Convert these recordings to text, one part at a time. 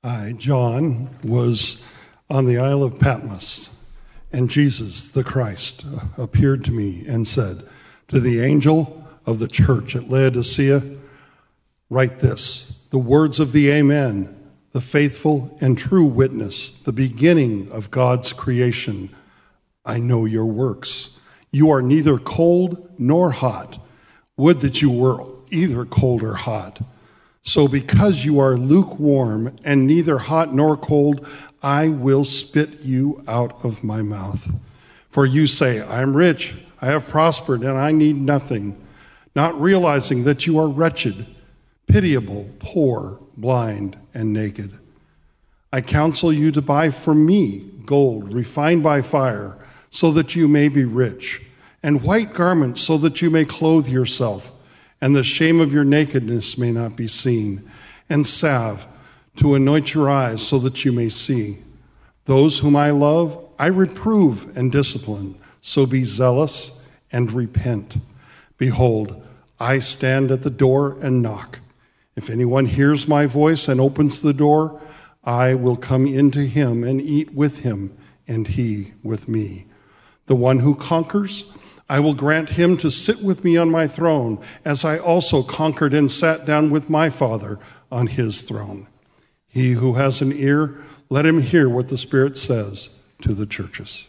I, John, was on the Isle of Patmos, and Jesus, the Christ, appeared to me and said, "To the angel of the church at Laodicea, write this, the words of the Amen, the faithful and true witness, the beginning of God's creation. I know your works. You are neither cold nor hot. Would that you were either cold or hot. So because you are lukewarm and neither hot nor cold, I will spit you out of my mouth. For you say, I am rich, I have prospered, and I need nothing, not realizing that you are wretched, pitiable, poor, blind, and naked. I counsel you to buy from me gold refined by fire, so that you may be rich, and white garments so that you may clothe yourself, and the shame of your nakedness may not be seen, and salve to anoint your eyes so that you may see. Those whom I love, I reprove and discipline, so be zealous and repent. Behold, I stand at the door and knock. If anyone hears my voice and opens the door, I will come into him and eat with him, and he with me. The one who conquers, I will grant him to sit with me on my throne, as I also conquered and sat down with my Father on his throne. He who has an ear, let him hear what the Spirit says to the churches."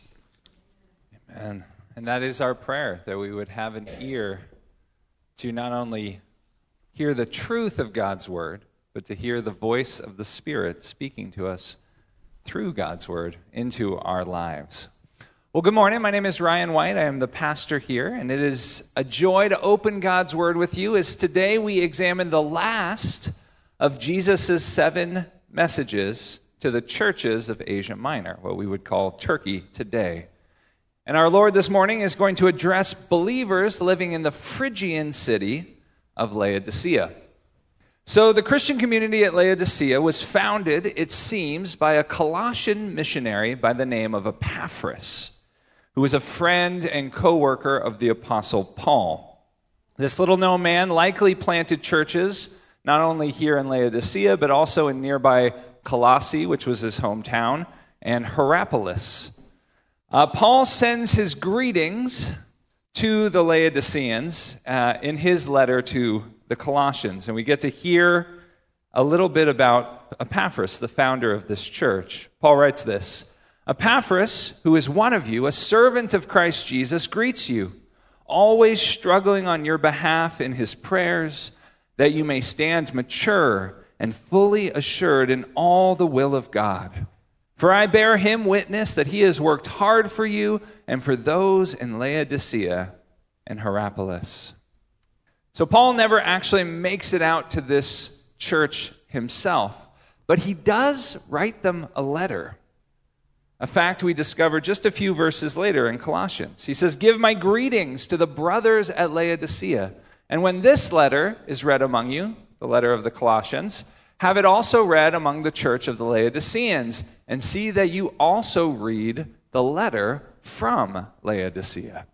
Amen. And that is our prayer, that we would have an ear to not only hear the truth of God's word, but to hear the voice of the Spirit speaking to us through God's word into our lives. Well, good morning. My name is Ryan White. I am the pastor here, and it is a joy to open God's word with you as today we examine the last of Jesus' 7 messages to the churches of Asia Minor, what we would call Turkey today. And our Lord this morning is going to address believers living in the Phrygian city of Laodicea. So the Christian community at Laodicea was founded, it seems, by a Colossian missionary by the name of Epaphras, who was a friend and co-worker of the Apostle Paul. This little-known man likely planted churches, not only here in Laodicea, but also in nearby Colossae, which was his hometown, and Hierapolis. Paul sends his greetings to the Laodiceans in his letter to the Colossians, and we get to hear a little bit about Epaphras, the founder of this church. Paul writes this, "Epaphras, who is one of you, a servant of Christ Jesus, greets you, always struggling on your behalf in his prayers, that you may stand mature and fully assured in all the will of God. For I bear him witness that he has worked hard for you and for those in Laodicea and Hierapolis." So Paul never actually makes it out to this church himself, but he does write them a letter. A fact we discover just a few verses later in Colossians. He says, "Give my greetings to the brothers at Laodicea. And when this letter is read among you," the letter of the Colossians, "have it also read among the church of the Laodiceans, and see that you also read the letter from Laodicea."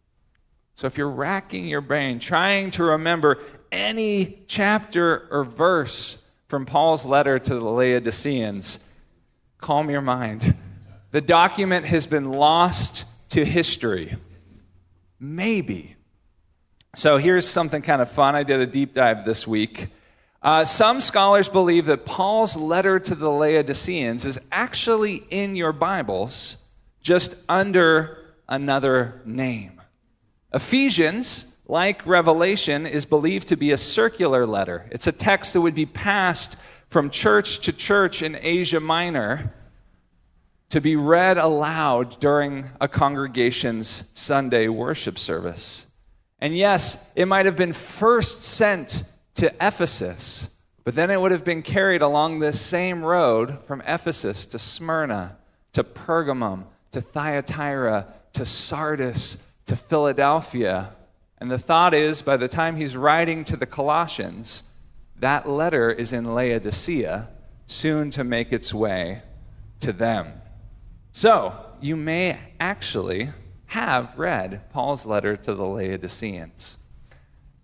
So if you're racking your brain, trying to remember any chapter or verse from Paul's letter to the Laodiceans, calm your mind. The document has been lost to history. Maybe. So here's something kind of fun. I did a deep dive this week. Some scholars believe that Paul's letter to the Laodiceans is actually in your Bibles, just under another name. Ephesians, like Revelation, is believed to be a circular letter. It's a text that would be passed from church to church in Asia Minor to be read aloud during a congregation's Sunday worship service. And yes, it might have been first sent to Ephesus, but then it would have been carried along this same road from Ephesus to Smyrna, to Pergamum, to Thyatira, to Sardis, to Philadelphia. And the thought is, by the time he's writing to the Colossians, that letter is in Laodicea, soon to make its way to them. So, you may actually have read Paul's letter to the Laodiceans.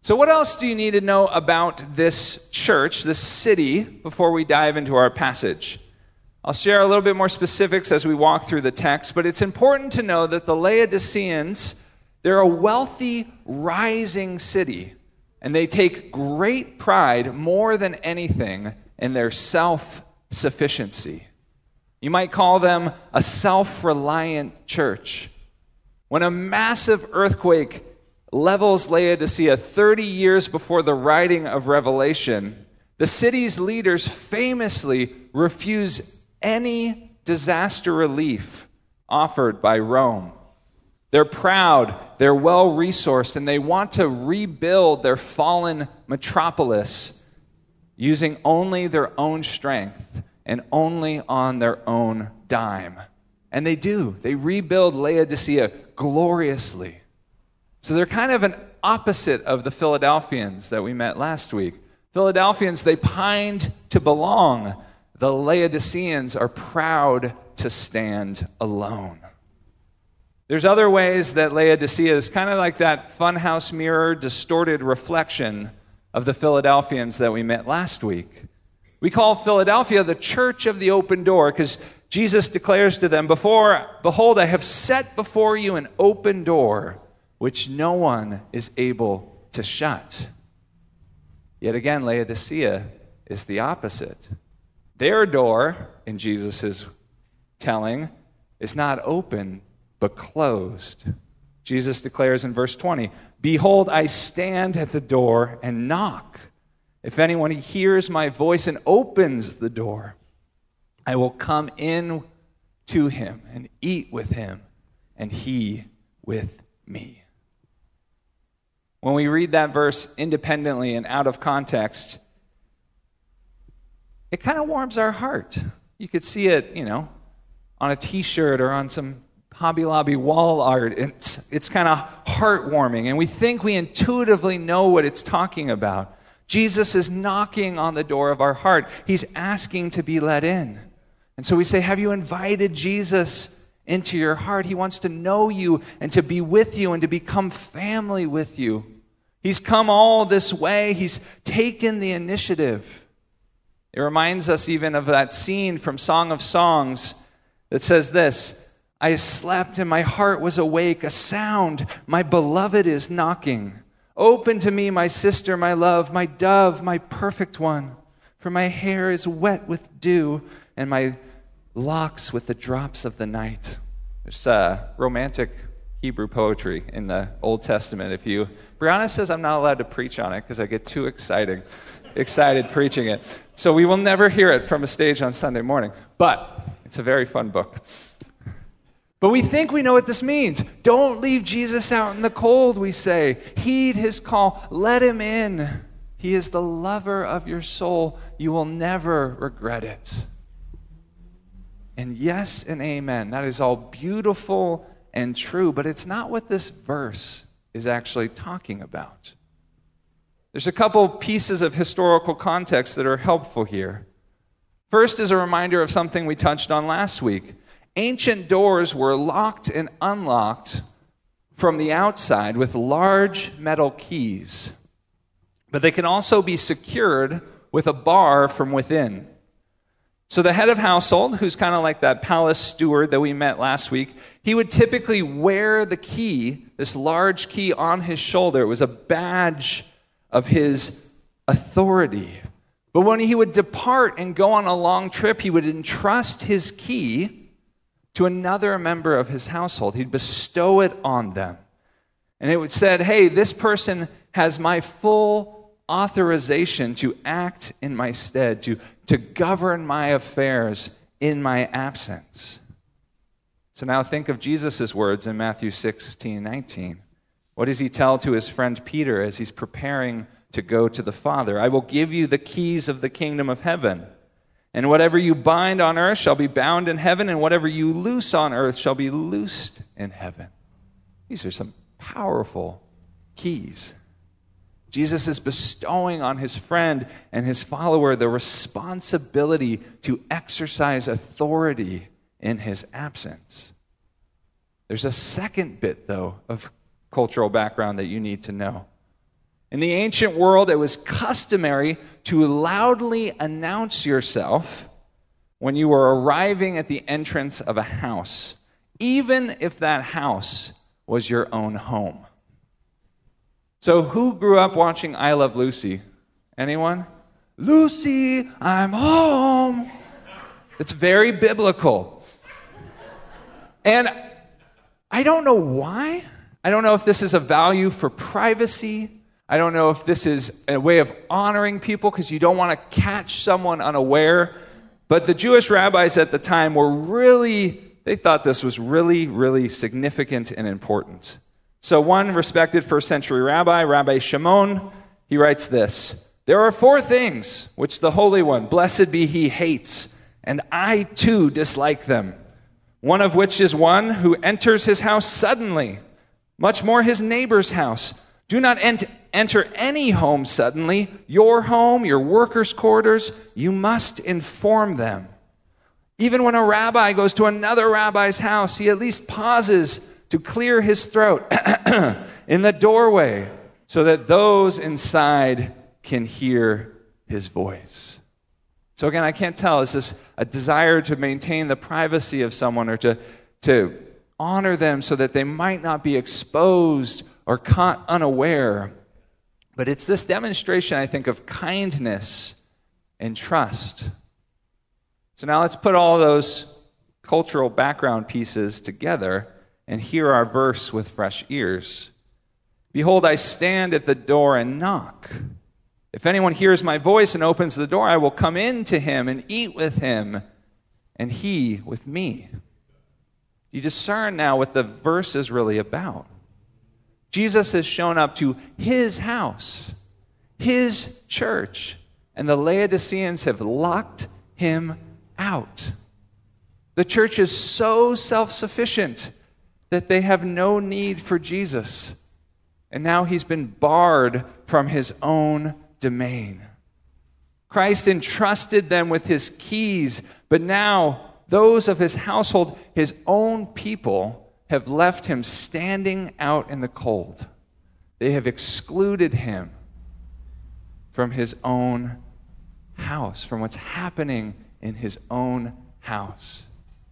So what else do you need to know about this church, this city, before we dive into our passage? I'll share a little bit more specifics as we walk through the text, but it's important to know that the Laodiceans, they're a wealthy, rising city, and they take great pride, more than anything, in their self-sufficiency. You might call them a self-reliant church. When a massive earthquake levels Laodicea 30 years before the writing of Revelation, the city's leaders famously refuse any disaster relief offered by Rome. They're proud, they're well-resourced, and they want to rebuild their fallen metropolis using only their own strength and only on their own dime. And they do. They rebuild Laodicea gloriously. So they're kind of an opposite of the Philadelphians that we met last week. Philadelphians, they pined to belong. The Laodiceans are proud to stand alone. There's other ways that Laodicea is kind of like that funhouse mirror, distorted reflection of the Philadelphians that we met last week. We call Philadelphia the church of the open door because Jesus declares to them, "Behold, I have set before you an open door, which no one is able to shut." Yet again, Laodicea is the opposite. Their door, in Jesus' telling, is not open, but closed. Jesus declares in verse 20, "Behold, I stand at the door and knock. If anyone hears my voice and opens the door, I will come in to him and eat with him, and he with me." When we read that verse independently and out of context, it kind of warms our heart. You could see it, on a t-shirt or on some Hobby Lobby wall art. It's kind of heartwarming, and we think we intuitively know what it's talking about. Jesus is knocking on the door of our heart. He's asking to be let in. And so we say, have you invited Jesus into your heart? He wants to know you and to be with you and to become family with you. He's come all this way. He's taken the initiative. It reminds us even of that scene from Song of Songs that says this, "I slept and my heart was awake, a sound, my beloved is knocking. Open to me, my sister, my love, my dove, my perfect one. For my hair is wet with dew and my locks with the drops of the night." There's romantic Hebrew poetry in the Old Testament. Brianna says I'm not allowed to preach on it because I get too excited preaching it. So we will never hear it from a stage on Sunday morning. But it's a very fun book. But we think we know what this means. Don't leave Jesus out in the cold, we say. Heed his call. Let him in. He is the lover of your soul. You will never regret it. And yes and amen. That is all beautiful and true, but it's not what this verse is actually talking about. There's a couple pieces of historical context that are helpful here. First is a reminder of something we touched on last week. Ancient doors were locked and unlocked from the outside with large metal keys, but they can also be secured with a bar from within. So the head of household, who's kind of like that palace steward that we met last week, he would typically wear the key, this large key, on his shoulder. It was a badge of his authority. But when he would depart and go on a long trip, he would entrust his key to another member of his household. He'd bestow it on them. And it would said, "Hey, this person has my full authorization to act in my stead, to govern my affairs in my absence." So now think of Jesus' words in Matthew 16:19. What does he tell to his friend Peter as he's preparing to go to the Father? "I will give you the keys of the kingdom of heaven. And whatever you bind on earth shall be bound in heaven, and whatever you loose on earth shall be loosed in heaven." These are some powerful keys. Jesus is bestowing on his friend and his follower the responsibility to exercise authority in his absence. There's a second bit, though, of cultural background that you need to know. In the ancient world, it was customary to loudly announce yourself when you were arriving at the entrance of a house, even if that house was your own home. So who grew up watching I Love Lucy? Anyone? Lucy, I'm home. It's very biblical. And I don't know why. I don't know if this is a value for privacy. I don't know if this is a way of honoring people because you don't want to catch someone unaware. But the Jewish rabbis at the time they thought this was really, really significant and important. So one respected first century rabbi, Rabbi Shimon, he writes this: "There are 4 things which the Holy One, blessed be he, hates, and I too dislike them. One of which is one who enters his house suddenly, much more his neighbor's house. Do not enter any home suddenly, your home, your workers' quarters. You must inform them. Even when a rabbi goes to another rabbi's house, he at least pauses to clear his throat in the doorway so that those inside can hear his voice." So again, I can't tell, is this a desire to maintain the privacy of someone or to honor them so that they might not be exposed or caught unaware? But it's this demonstration, I think, of kindness and trust. So now let's put all those cultural background pieces together and hear our verse with fresh ears. "Behold, I stand at the door and knock. If anyone hears my voice and opens the door, I will come in to him and eat with him, and he with me." You discern now what the verse is really about. Jesus has shown up to his house, his church, and the Laodiceans have locked him out. The church is so self-sufficient that they have no need for Jesus. And now he's been barred from his own domain. Christ entrusted them with his keys, but now those of his household, his own people, have left him standing out in the cold. They have excluded him from his own house, from what's happening in his own house.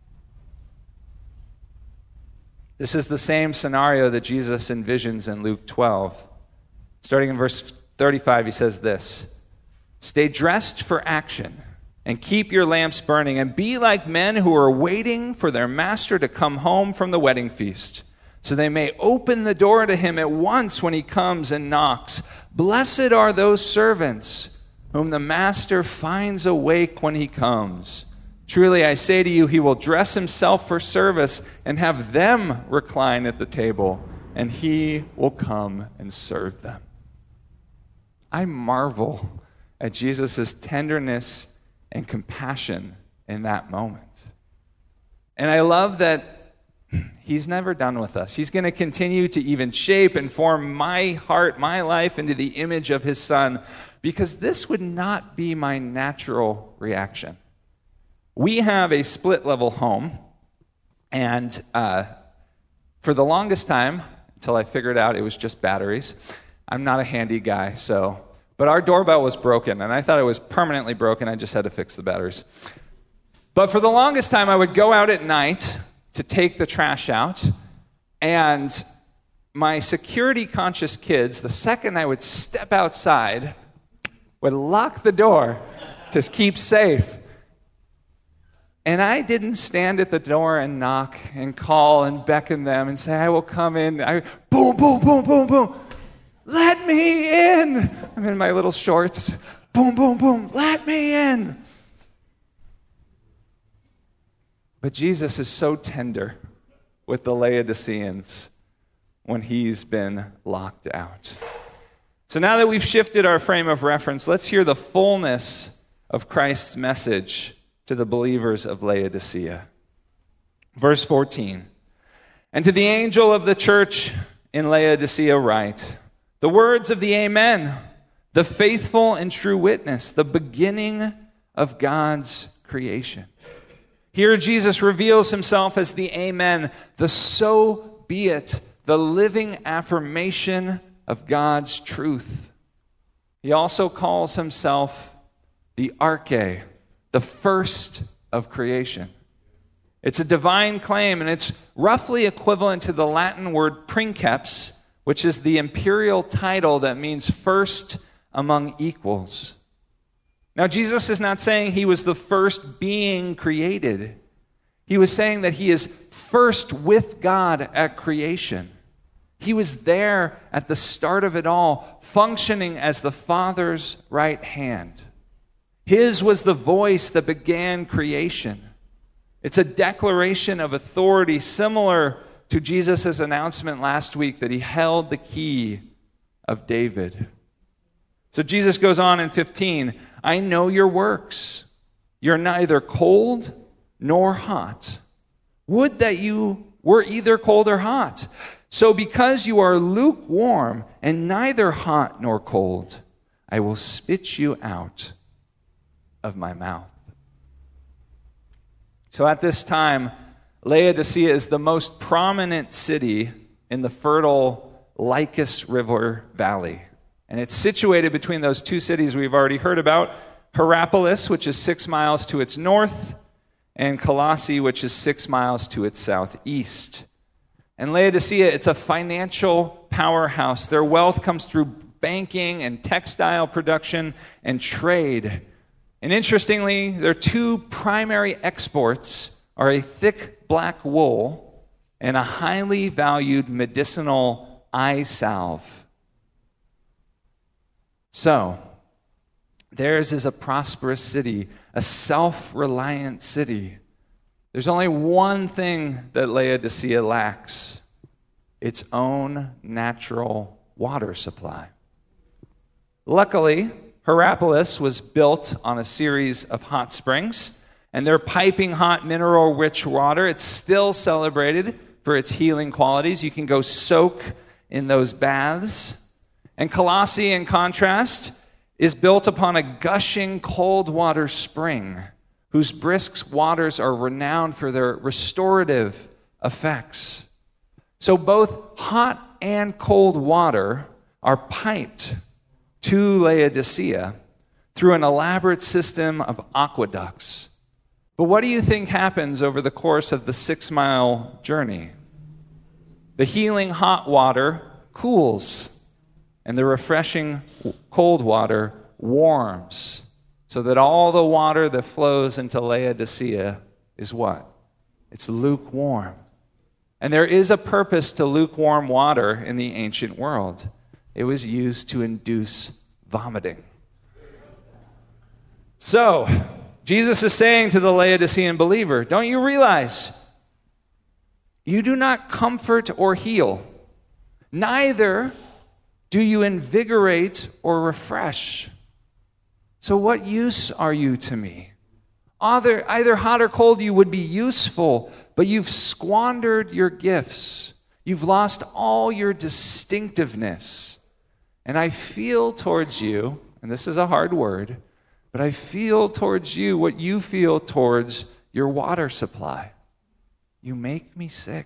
This is the same scenario that Jesus envisions in Luke 12. Starting in verse 35, he says this: "Stay dressed for action, and keep your lamps burning, and be like men who are waiting for their master to come home from the wedding feast, so they may open the door to him at once when he comes and knocks. Blessed are those servants whom the master finds awake when he comes. Truly, I say to you, he will dress himself for service and have them recline at the table, and he will come and serve them." I marvel at Jesus' tenderness and compassion in that moment. And I love that he's never done with us. He's going to continue to even shape and form my heart, my life into the image of his Son, because this would not be my natural reaction. We have a split-level home, and for the longest time, until I figured out it was just batteries, I'm not a handy guy, but our doorbell was broken, and I thought it was permanently broken. I just had to fix the batteries. But for the longest time, I would go out at night to take the trash out, and my security-conscious kids, the second I would step outside, would lock the door to keep safe. And I didn't stand at the door and knock and call and beckon them and say, "I will come in." Boom, boom, boom, boom, boom. "Let me in." I'm in my little shorts. Boom, boom, boom. "Let me in." But Jesus is so tender with the Laodiceans when he's been locked out. So now that we've shifted our frame of reference, let's hear the fullness of Christ's message to the believers of Laodicea. Verse 14, "And to the angel of the church in Laodicea write, the words of the Amen, the faithful and true witness, the beginning of God's creation." Here Jesus reveals himself as the Amen, the so be it, the living affirmation of God's truth. He also calls himself the Arche, the first of creation. It's a divine claim, and it's roughly equivalent to the Latin word princeps, which is the imperial title that means first among equals. Now, Jesus is not saying he was the first being created. He was saying that he is first with God at creation. He was there at the start of it all, functioning as the Father's right hand. His was the voice that began creation. It's a declaration of authority similar to Jesus' announcement last week that he held the key of David. So Jesus goes on in 15, I know your works. You're neither cold nor hot. Would that you were either cold or hot. So because you are lukewarm and neither hot nor cold, I will spit you out of my mouth. So at this time, Laodicea is the most prominent city in the fertile Lycus River Valley. And it's situated between those two cities we've already heard about, Hierapolis, which is 6 miles to its north, and Colossae, which is 6 miles to its southeast. And Laodicea, it's a financial powerhouse. Their wealth comes through banking and textile production and trade. And interestingly, their two primary exports are a thick black wool and a highly valued medicinal eye salve. So, theirs is a prosperous city, a self-reliant city. There's only one thing that Laodicea lacks: its own natural water supply. Luckily, Hierapolis was built on a series of hot springs, and their piping hot mineral-rich water, it's still celebrated for its healing qualities. You can go soak in those baths. And Colossae, in contrast, is built upon a gushing cold water spring, whose brisk waters are renowned for their restorative effects. So both hot and cold water are piped to Laodicea through an elaborate system of aqueducts. But what do you think happens over the course of the 6-mile journey? The healing hot water cools, and the refreshing cold water warms, so that all the water that flows into Laodicea is what? It's lukewarm. And there is a purpose to lukewarm water in the ancient world. It was used to induce vomiting. So, Jesus is saying to the Laodicean believer, don't you realize you do not comfort or heal, neither do you invigorate or refresh. So what use are you to me? Either hot or cold you would be useful, but you've squandered your gifts. You've lost all your distinctiveness. And I feel towards you, and this is a hard word, but I feel towards you what you feel towards your water supply. You make me sick.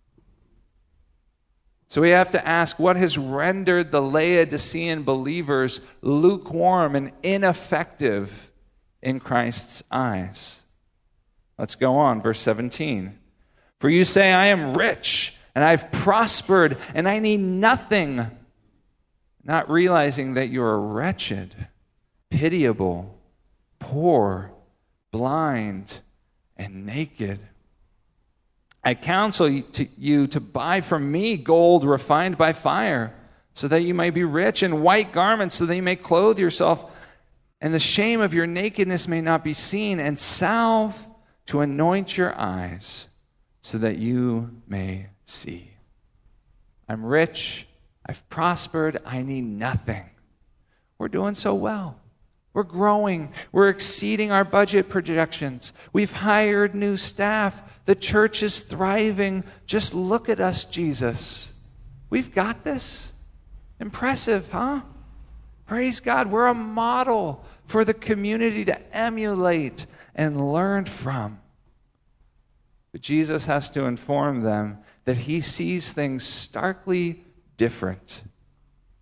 So we have to ask, what has rendered the Laodicean believers lukewarm and ineffective in Christ's eyes? Let's go on, verse 17. For you say, I am rich, and I've prospered, and I need nothing, not realizing that you are wretched, pitiable, poor, blind, and naked. I counsel you to buy from me gold refined by fire, so that you may be rich, and white garments, so that you may clothe yourself, and the shame of your nakedness may not be seen, and salve to anoint your eyes, so that you may see. I'm rich, I've prospered, I need nothing. We're doing so well. We're growing. We're exceeding our budget projections. We've hired new staff. The church is thriving. Just look at us, Jesus. We've got this. Impressive, huh? Praise God. We're a model for the community to emulate and learn from. But Jesus has to inform them that he sees things starkly different.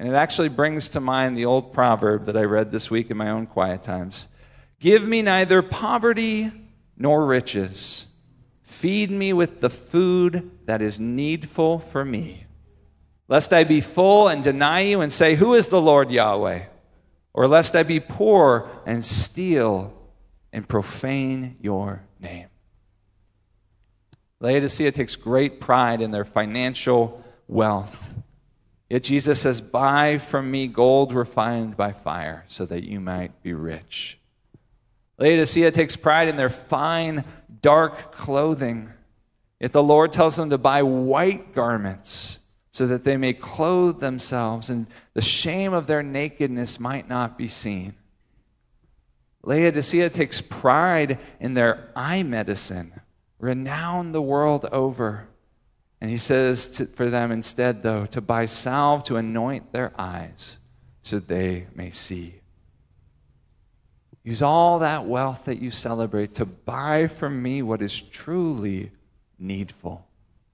And it actually brings to mind the old proverb that I read this week in my own quiet times. Give me neither poverty nor riches. Feed me with the food that is needful for me, lest I be full and deny you and say, who is the Lord Yahweh? Or lest I be poor and steal and profane your name. Laodicea takes great pride in their financial wealth. Yet Jesus says, buy from me gold refined by fire so that you might be rich. Laodicea takes pride in their fine, dark clothing. Yet the Lord tells them to buy white garments so that they may clothe themselves and the shame of their nakedness might not be seen. Laodicea takes pride in their eye medicine, renowned the world over. And he says for them instead, though, to buy salve to anoint their eyes so they may see. Use all that wealth that you celebrate to buy from me what is truly needful.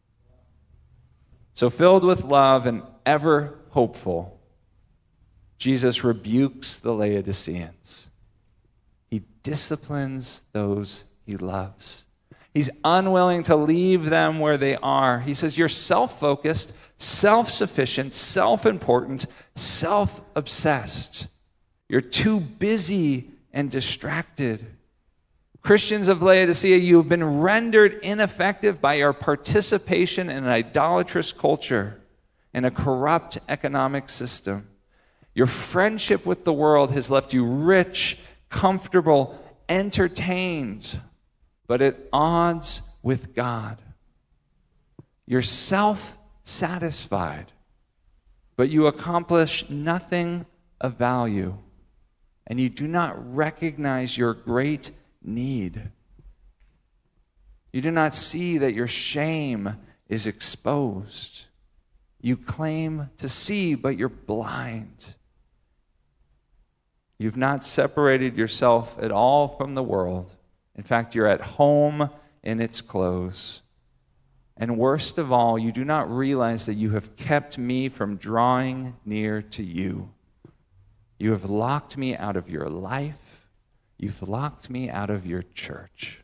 So filled with love and ever hopeful, Jesus rebukes the Laodiceans. He disciplines those he loves. He's unwilling to leave them where they are. He says, you're self-focused, self-sufficient, self-important, self-obsessed. You're too busy and distracted. Christians of Laodicea, you have been rendered ineffective by your participation in an idolatrous culture and a corrupt economic system. Your friendship with the world has left you rich, comfortable, entertained, but at odds with God. You're self-satisfied, but you accomplish nothing of value, and you do not recognize your great need. You do not see that your shame is exposed. You claim to see, but you're blind. You've not separated yourself at all from the world. In fact, you're at home in its clothes. And worst of all, you do not realize that you have kept me from drawing near to you. You have locked me out of your life. You've locked me out of your church.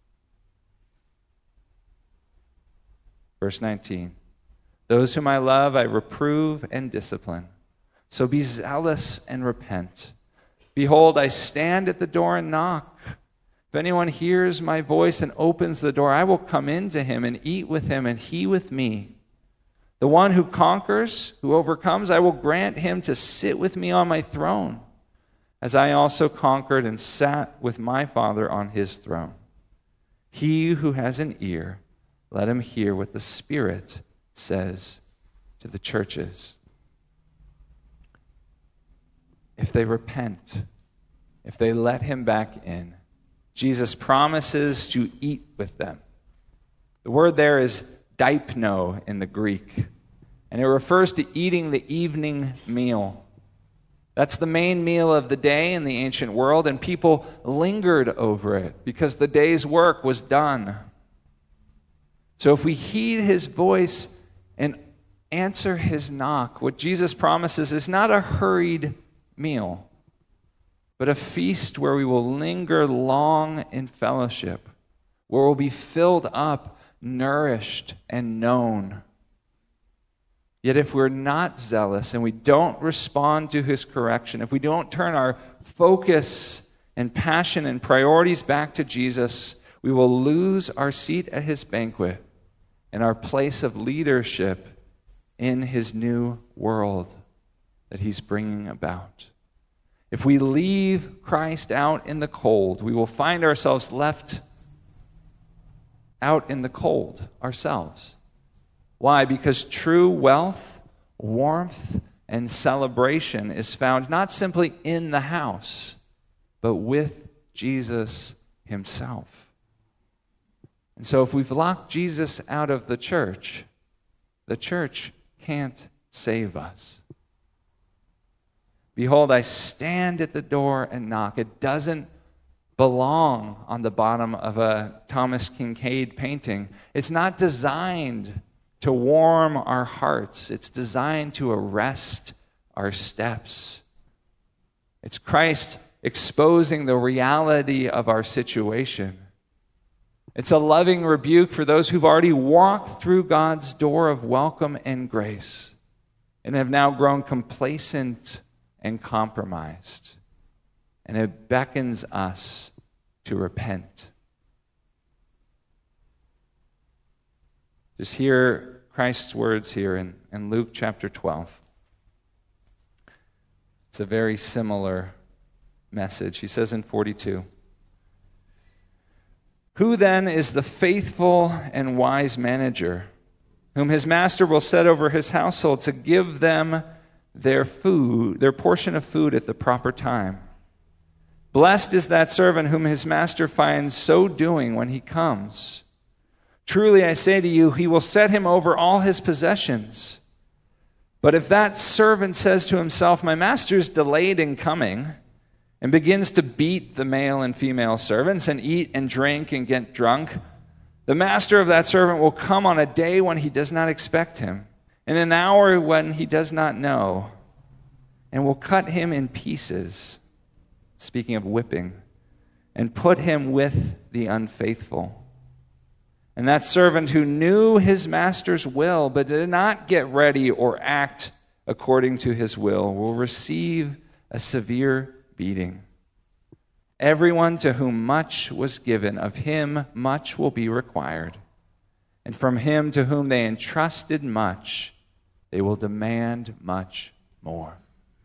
Verse 19. Those whom I love, I reprove and discipline. So be zealous and repent. Behold, I stand at the door and knock. If anyone hears my voice and opens the door, I will come into him and eat with him and he with me. The one who conquers, who overcomes, I will grant him to sit with me on my throne, as I also conquered and sat with my Father on his throne. He who has an ear, let him hear what the Spirit says to the churches. If they repent, if they let him back in, Jesus promises to eat with them. The word there is deipno in the Greek, and it refers to eating the evening meal. That's the main meal of the day in the ancient world, and people lingered over it because the day's work was done. So if we heed his voice and answer his knock, what Jesus promises is not a hurried meal, but a feast where we will linger long in fellowship, where we'll be filled up, nourished, and known. Yet if we're not zealous and we don't respond to his correction, if we don't turn our focus and passion and priorities back to Jesus, we will lose our seat at his banquet and our place of leadership in his new world that he's bringing about. If we leave Christ out in the cold, we will find ourselves left out in the cold ourselves. Why? Because true wealth, warmth, and celebration is found not simply in the house, but with Jesus himself. And so if we've locked Jesus out of the church can't save us. Behold, I stand at the door and knock. It doesn't belong on the bottom of a Thomas Kinkade painting. It's not designed to warm our hearts. It's designed to arrest our steps. It's Christ exposing the reality of our situation. It's a loving rebuke for those who've already walked through God's door of welcome and grace and have now grown complacent and compromised. And it beckons us to repent. Just hear Christ's words here in Luke chapter 12. It's a very similar message. He says in 42, "Who then is the faithful and wise manager, whom his master will set over his household to give them their portion of food at the proper time? Blessed is that servant whom his master finds so doing when he comes. Truly I say to you, he will set him over all his possessions. But if that servant says to himself, 'My master is delayed in coming,' and begins to beat the male and female servants and eat and drink and get drunk, the master of that servant will come on a day when he does not expect him, in an hour when he does not know, and will cut him in pieces," speaking of whipping, "and put him with the unfaithful. And that servant who knew his master's will but did not get ready or act according to his will receive a severe beating. Everyone to whom much was given, of him much will be required. And from him to whom they entrusted much, they will demand much more."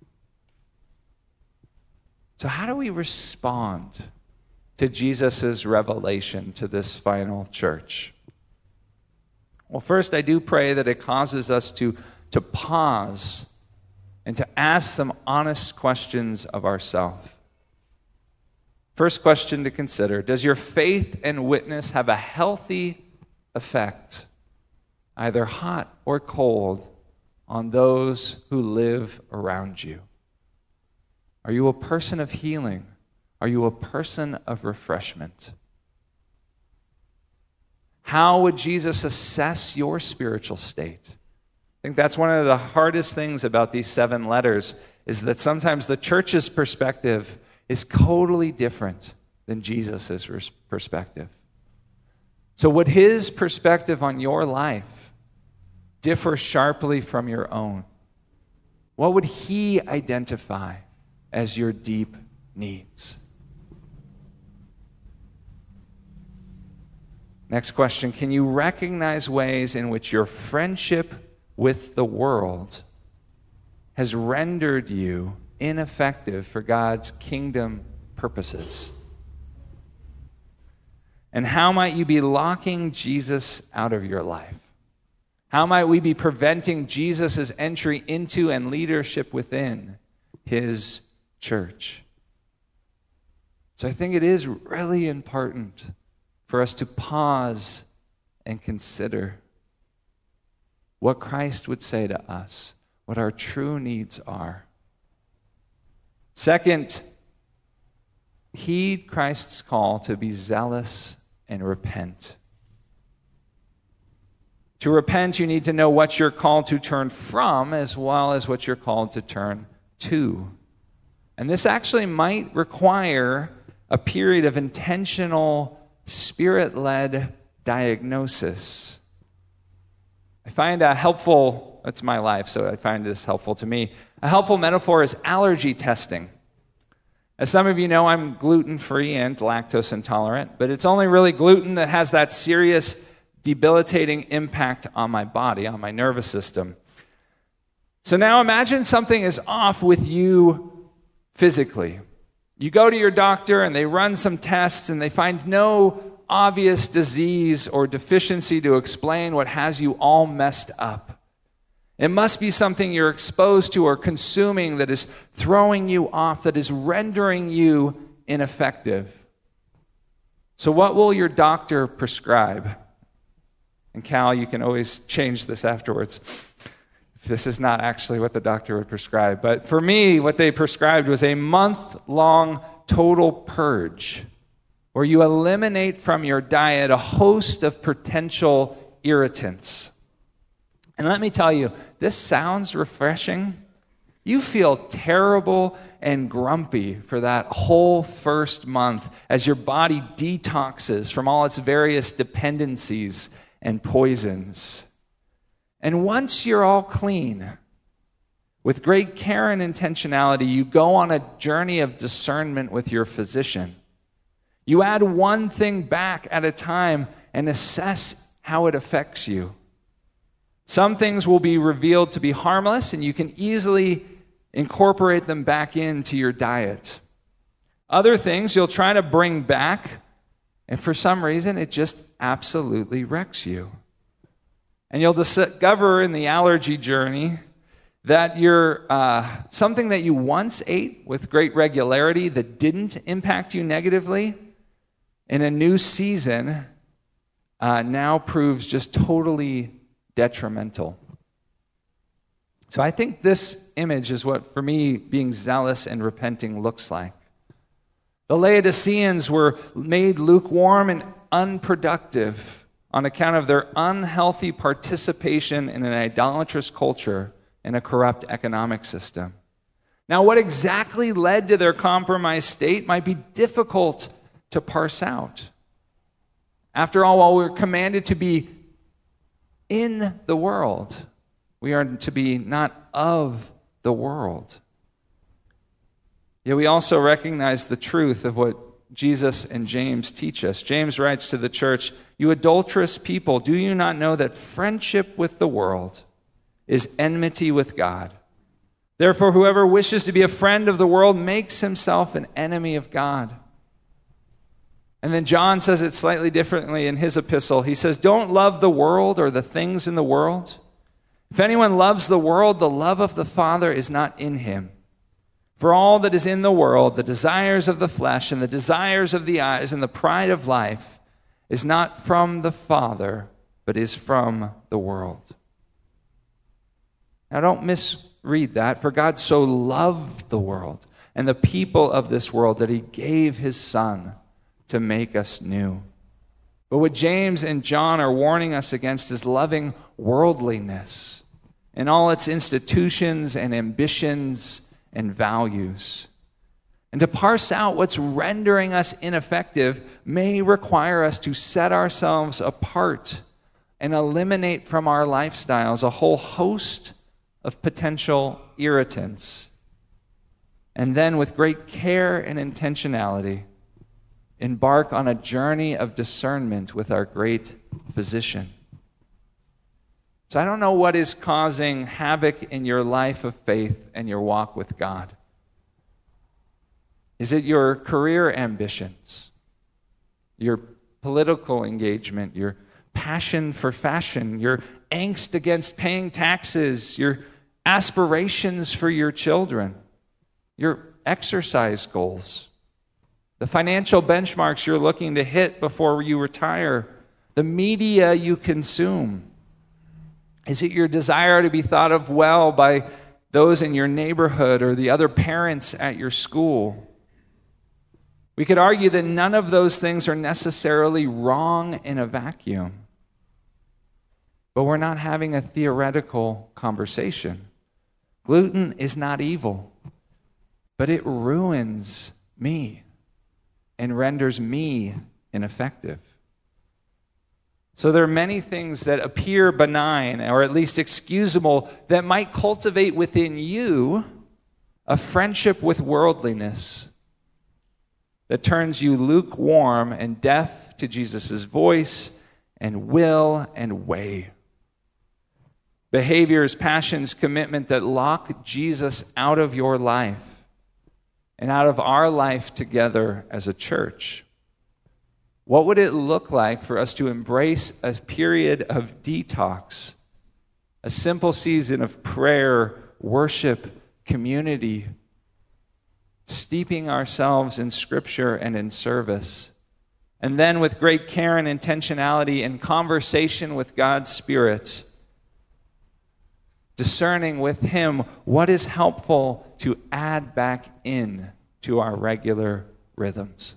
So how do we respond to Jesus' revelation to this final church? Well, first, I do pray that it causes us to pause and to ask some honest questions of ourselves. First question to consider: does your faith and witness have a healthy effect, either hot or cold, on those who live around you? Are you a person of healing? Are you a person of refreshment? How would Jesus assess your spiritual state? I think that's one of the hardest things about these 7 letters, is that sometimes the church's perspective is totally different than Jesus' perspective. So would his perspective on your life differ sharply from your own? What would he identify as your deep needs? Next question: can you recognize ways in which your friendship with the world has rendered you ineffective for God's kingdom purposes? And how might you be locking Jesus out of your life? How might we be preventing Jesus' entry into and leadership within his church? So I think it is really important for us to pause and consider what Christ would say to us, what our true needs are. Second, heed Christ's call to be zealous and repent. To repent, you need to know what you're called to turn from as well as what you're called to turn to. And this actually might require a period of intentional, Spirit-led diagnosis. I find a helpful, it's my life, so I find this helpful to me. A helpful metaphor is allergy testing. As some of you know, I'm gluten-free and lactose intolerant, but it's only really gluten that has that serious, debilitating impact on my body, on my nervous system. So now imagine something is off with you physically. You go to your doctor and they run some tests and they find no obvious disease or deficiency to explain what has you all messed up. It must be something you're exposed to or consuming that is throwing you off, that is rendering you ineffective. So what will your doctor prescribe? And Cal, you can always change this afterwards if this is not actually what the doctor would prescribe. But for me, what they prescribed was a month-long total purge, where you eliminate from your diet a host of potential irritants. And let me tell you, this sounds refreshing, You feel terrible and grumpy for that whole first month as your body detoxes from all its various dependencies and poisons. And once you're all clean, with great care and intentionality, you go on a journey of discernment with your physician. You add one thing back at a time and assess how it affects you. Some things will be revealed to be harmless, and you can easily incorporate them back into your diet. Other things you'll try to bring back, and for some reason, it just absolutely wrecks you. And you'll discover in the allergy journey that you're something that you once ate with great regularity that didn't impact you negatively, in a new season now proves just totally detrimental. So I think this image is what, for me, being zealous and repenting looks like. The Laodiceans were made lukewarm and unproductive on account of their unhealthy participation in an idolatrous culture and a corrupt economic system. Now, what exactly led to their compromised state might be difficult to parse out. After all, while we're commanded to be in the world, we are to be not of the world. Yet we also recognize the truth of what Jesus and James teach us. James writes to the church, "You adulterous people, do you not know that friendship with the world is enmity with God? Therefore, whoever wishes to be a friend of the world makes himself an enemy of God." And then John says it slightly differently in his epistle. He says, "Don't love the world or the things in the world. If anyone loves the world, the love of the Father is not in him. For all that is in the world, the desires of the flesh and the desires of the eyes and the pride of life, is not from the Father, but is from the world." Now don't misread that, for God so loved the world and the people of this world that he gave his Son to make us new. But what James and John are warning us against is loving worldliness and all its institutions and ambitions and values. And to parse out what's rendering us ineffective may require us to set ourselves apart and eliminate from our lifestyles a whole host of potential irritants. And then, with great care and intentionality, embark on a journey of discernment with our great physician. So I don't know what is causing havoc in your life of faith and your walk with God. Is it your career ambitions, your political engagement, your passion for fashion, your angst against paying taxes, your aspirations for your children, your exercise goals, the financial benchmarks you're looking to hit before you retire, the media you consume? Is it your desire to be thought of well by those in your neighborhood or the other parents at your school? We could argue that none of those things are necessarily wrong in a vacuum. But we're not having a theoretical conversation. Gluten is not evil, but it ruins me and renders me ineffective. So there are many things that appear benign or at least excusable that might cultivate within you a friendship with worldliness that turns you lukewarm and deaf to Jesus' voice and will and way. Behaviors, passions, commitment that lock Jesus out of your life and out of our life together as a church. What would it look like for us to embrace a period of detox, a simple season of prayer, worship, community, steeping ourselves in Scripture and in service, and then with great care and intentionality and conversation with God's Spirit, discerning with Him what is helpful to add back in to our regular rhythms?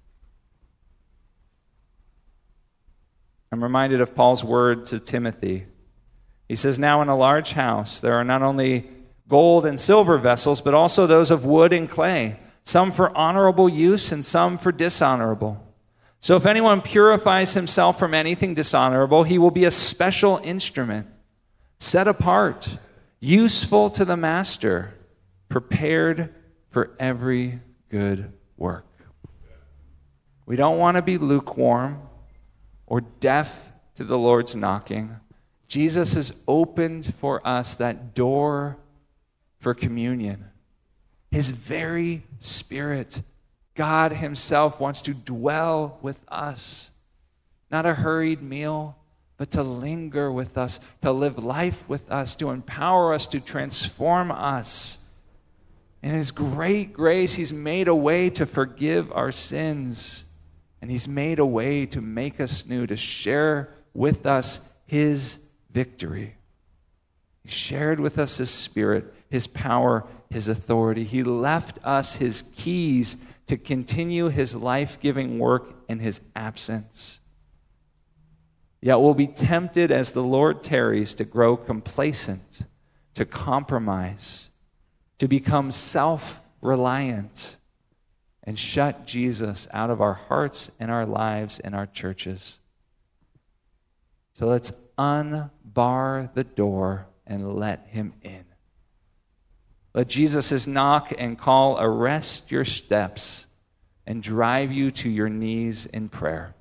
I'm reminded of Paul's word to Timothy. He says, "Now in a large house there are not only gold and silver vessels, but also those of wood and clay, some for honorable use and some for dishonorable. So if anyone purifies himself from anything dishonorable, he will be a special instrument, set apart, useful to the master, prepared for every good work. We don't want to be lukewarm or deaf to the Lord's knocking. Jesus has opened for us that door for communion. His very Spirit, God himself, wants to dwell with us. Not a hurried meal, but to linger with us, to live life with us, to empower us, to transform us. In his great grace, he's made a way to forgive our sins. And he's made a way to make us new, to share with us his victory. He shared with us his Spirit, his power, his authority. He left us his keys to continue his life-giving work in his absence. Yet we'll be tempted as the Lord tarries to grow complacent, to compromise, to become self-reliant, and shut Jesus out of our hearts and our lives and our churches. So let's unbar the door and let him in. Let Jesus' knock and call arrest your steps and drive you to your knees in prayer.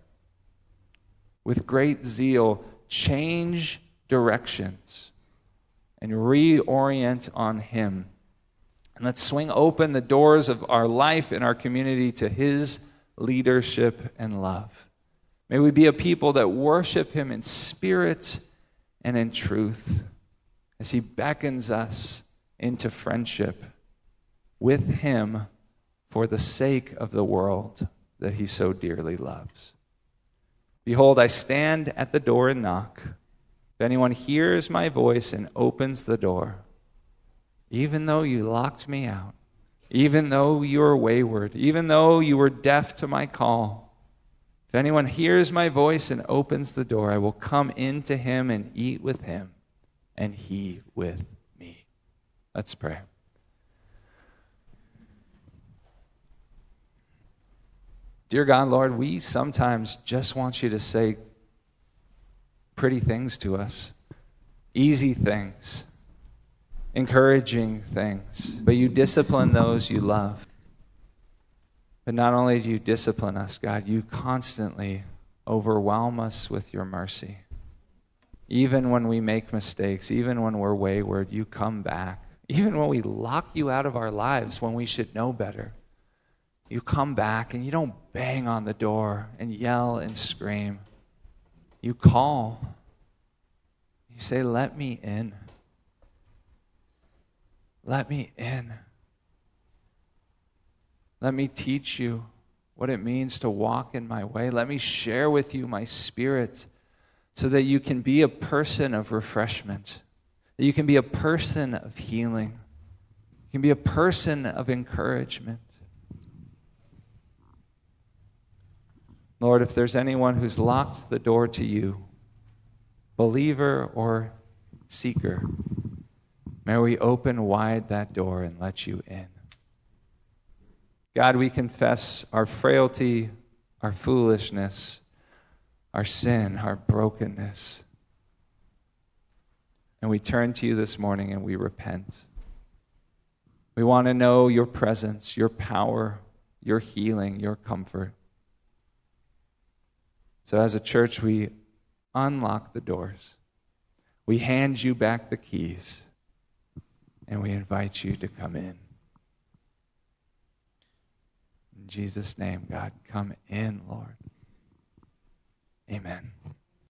With great zeal, change directions and reorient on him. And let's swing open the doors of our life and our community to his leadership and love. May we be a people that worship him in spirit and in truth as he beckons us into friendship with him for the sake of the world that he so dearly loves. Behold, I stand at the door and knock. If anyone hears my voice and opens the door, even though you locked me out, even though you are wayward, even though you were deaf to my call, if anyone hears my voice and opens the door, I will come into him and eat with him, and he with me. Let's pray. Dear God, Lord, we sometimes just want you to say pretty things to us, easy things, encouraging things, but you discipline those you love. But not only do you discipline us, God, you constantly overwhelm us with your mercy. Even when we make mistakes, even when we're wayward, you come back. Even when we lock you out of our lives when we should know better, you come back and you don't bang on the door and yell and scream. You call. You say, let me in. Let me in. Let me teach you what it means to walk in my way. Let me share with you my Spirit so that you can be a person of refreshment, that you can be a person of healing, you can be a person of encouragement. Lord, if there's anyone who's locked the door to you, believer or seeker, may we open wide that door and let you in. God, we confess our frailty, our foolishness, our sin, our brokenness. And we turn to you this morning and we repent. We want to know your presence, your power, your healing, your comfort. So as a church, we unlock the doors. We hand you back the keys. And we invite you to come in. In Jesus' name, God, come in, Lord. Amen.